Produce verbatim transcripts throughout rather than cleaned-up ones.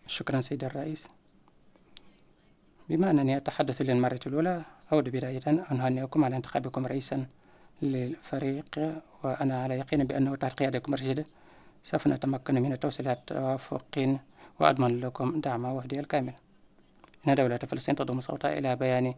شكرا سيدي الرئيس. بما أنني أتحدث للمرة الأولى، أود بداية أن أهنئكم على انتخابكم رئيسا للفريق، وأنا على يقين بأنه تحت قيادتكم الرشيدة سوف نتمكن من التوصل إلى توافق، وأضمن لكم دعم وفدي الكامل. إن دولة فلسطين تضم صوتها إلى بيان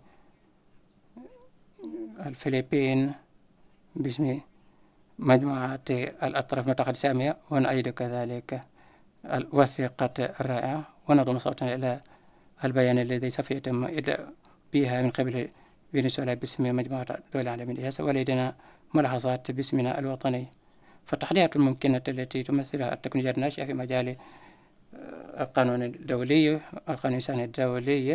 الفلبين باسم مجموعة الأطراف المتحدة السامية، ونؤيد كذلك الوثيقة الرائعة، ونضم صوتنا إلى البيان الذي سوف يتم إدلاء بها من قبل فنزويلا باسم مجموعة الدول العالمية. ولدينا ملاحظات باسمنا الوطني. فالتحديات الممكنة التي تمثلها التكنولوجيا الناشئة في مجال القانون الدولي القانون الإنساني الدولي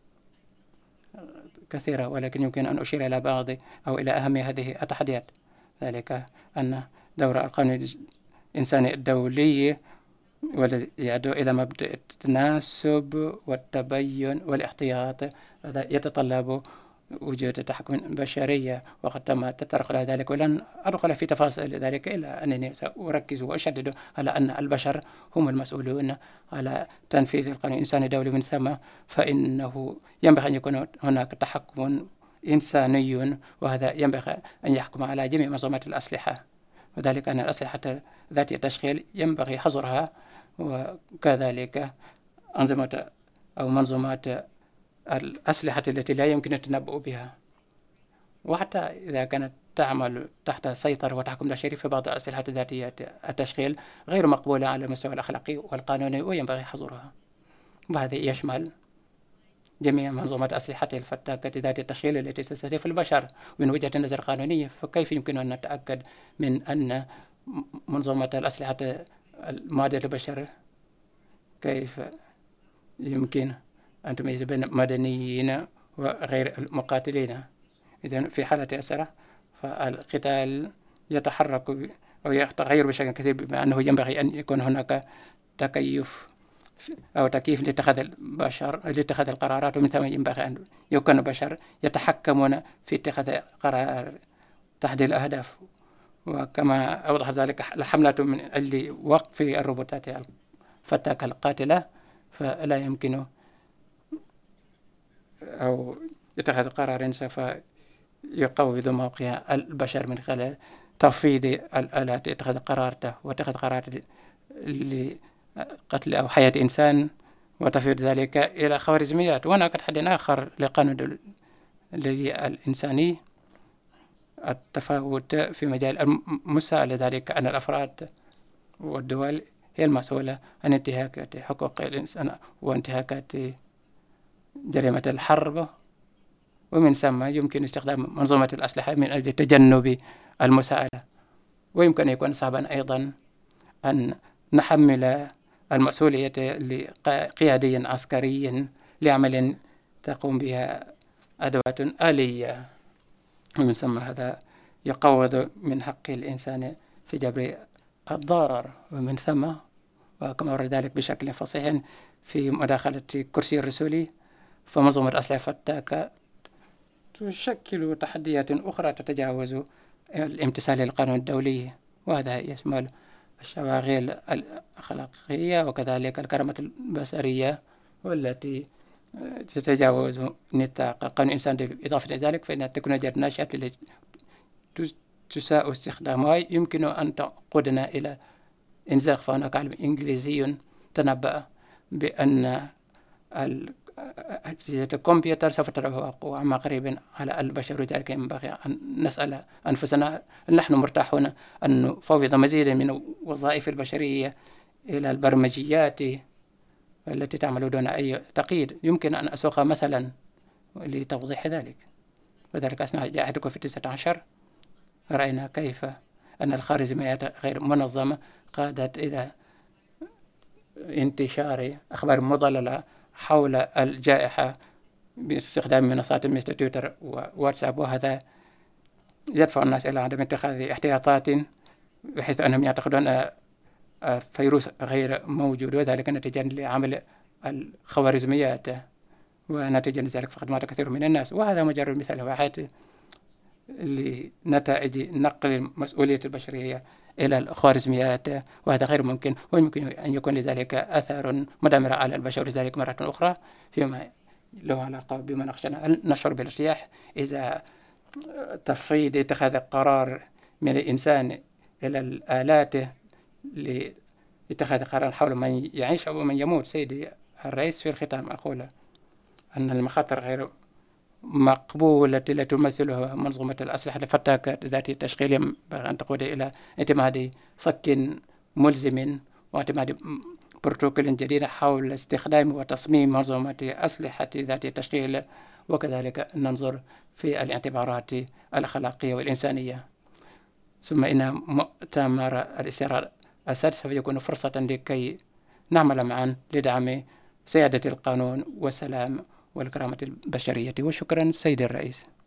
كثيرة، ولكن يمكن أن أشير إلى بعض أو إلى أهم هذه التحديات. ذلك أن دور القانون الإنساني الدولي والذي يدعو إلى مبدأ التناسب والتبين والاحتياط يتطلب وجود تحكم بشرية، وقد تم التطرق إلى ذلك، ولن أدخل في تفاصيل ذلك إلا أنني سأركز وأشدد على أن البشر هم المسؤولون على تنفيذ القانون الإنساني الدولي. من ثم فإنه ينبغي أن يكون هناك تحكم إنساني، وهذا ينبغي أن يحكم على جميع منظومات الأسلحة، وذلك أن الأسلحة ذات التشغيل ينبغي حظرها، وكذلك أنظمة أو منظومات الأسلحة التي لا يمكن التنبؤ بها، وحتى إذا كانت تعمل تحت سيطرة وتحكم بشري، فبعض الأسلحة ذاتية التشغيل غير مقبولة على المستوى الأخلاقي والقانوني وينبغي حظرها، وهذا يشمل جميع منظومات الأسلحة الفتاكة ذات التشغيل التي تستهدف البشر. من وجهة نظر قانونية، فكيف يمكن أن نتأكد من أن منظومة الأسلحة المعدة للبشر كيف يمكن أن تميز بين مدنيين وغير المقاتلين؟ إذن في حالة أسرة فالقتال يتحرك أو يتغير بشكل كثير، بما أنه ينبغي أن يكون هناك تكيف أو تكييف لاتخاذ البشر لاتخاذ القرارات، ومن ثم ينبغي أن يكون البشر يتحكمون في اتخاذ قرار تحديد الأهداف. وكما أوضح ذلك الحملة من أجل وقف الروبوتات الفتاكة القاتلة، فلا يمكن أو اتخاذ قرار سوف يقوض موقع البشر من خلال تفويض الآلات اتخاذ قرار واتخاذ قرار لقتل أو حياة إنسان، وتفويض ذلك إلى خوارزميات. وهناك تحدي آخر لقانون الإنساني، التفاوت في مجال المساءلة، ذلك أن الأفراد والدول هي المسؤولة عن انتهاكات حقوق الإنسان وانتهاكات جريمة الحرب، ومن ثم يمكن استخدام منظومة الأسلحة من أجل تجنب المساءلة. ويمكن أن يكون صعبا أيضا أن نحمل المسؤولية لقيادي عسكري لعمل تقوم بها أدوات آلية، ومن ثم هذا يقوض من حق الإنسان في جبر الضرر. ومن ثم وكما ورد ذلك بشكل فصيح في مداخلة كرسي الرسولي، فمنظومة الأسلحة الفتاكة تشكل تحديات أخرى تتجاوز الامتثال للقانون الدولي، وهذا يشمل الشواغل الأخلاقية وكذلك الكرامة البشرية، والتي تتجاوز نطاق القانون الإنساني. إضافة إلى ذلك فإن التكنولوجيا الناشئة التي تساء استخدامها يمكن أن تقودنا إلى إنزاغ. فهناك عالم إنجليزي تنبأ بأن أجهزة الكمبيوتر سوف تتفوق عما قريب على البشر، وذلك ينبغي أن نسأل أنفسنا هل نحن مرتاحون أن نفوض مزيدا من وظائف البشرية إلى البرمجيات التي تعمل دون أي تقييد. يمكن أن أسوق مثلا لتوضيح ذلك، وذلك أثناء جائحة كوفيد تسعة عشر رأينا كيف أن الخوارزميات غير منظمة قادت إلى انتشار أخبار مضللة حول الجائحة باستخدام منصات مثل تويتر وواتساب، وهذا يدفع الناس إلى عدم اتخاذ احتياطات بحيث أنهم يعتقدون أن الفيروس غير موجود، وذلك نتيجة لعمل الخوارزميات، ونتيجة لذلك فقد مات كثير من الناس. وهذا مجرد مثال واحد لنتائج نقل مسؤولية البشرية إلى الخوارزميات، وهذا غير ممكن، ويمكن أن يكون لذلك آثار مدمرة على البشر. لذلك مرة أخرى فيما له علاقة بما نخشى نشعر بالارتياح إذا تفويض اتخاذ قرار من الإنسان إلى الآلات لاتخاذ قرار حول من يعيش أو من يموت. سيدي الرئيس، في الختام أقول أن المخاطر غير مقبولة التي تمثلها منظومة الأسلحة الفتاكة ذات التشغيل ينبغي أن تقود إلى اعتماد صك ملزم واعتماد بروتوكول جديد حول استخدام وتصميم منظومة أسلحة ذات التشغيل، وكذلك ننظر في الاعتبارات الأخلاقية والإنسانية. ثم إن مؤتمر الاستقرار السادس سوف يكون فرصة لكي نعمل معا لدعم سيادة القانون والسلام والكرامة البشرية. وشكرا سيدي الرئيس.